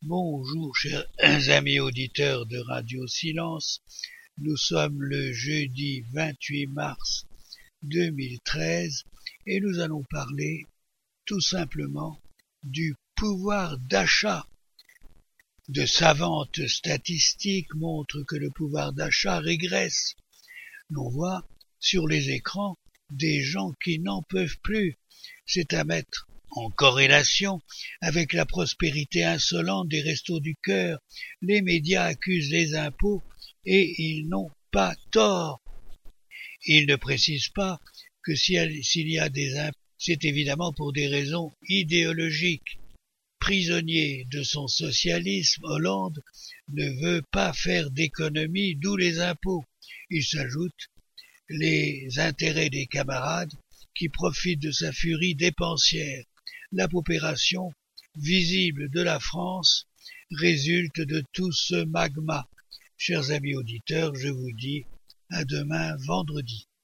Bonjour chers amis auditeurs de Radio Silence, nous sommes le jeudi 28 mars 2013 et nous allons parler tout simplement du pouvoir d'achat. De savantes statistiques montrent que le pouvoir d'achat régresse. L'on voit sur les écrans des gens qui n'en peuvent plus. C'est à mettre en corrélation avec la prospérité insolente des restos du cœur. Les médias accusent les impôts et ils n'ont pas tort. Ils ne précisent pas que s'il y a des impôts, c'est évidemment pour des raisons idéologiques. Prisonnier de son socialisme, Hollande ne veut pas faire d'économies, d'où les impôts. Il s'ajoute les intérêts des camarades qui profitent de sa furie dépensière. La paupération visible de la France résulte de tout ce magma. Chers amis auditeurs, je vous dis à demain vendredi.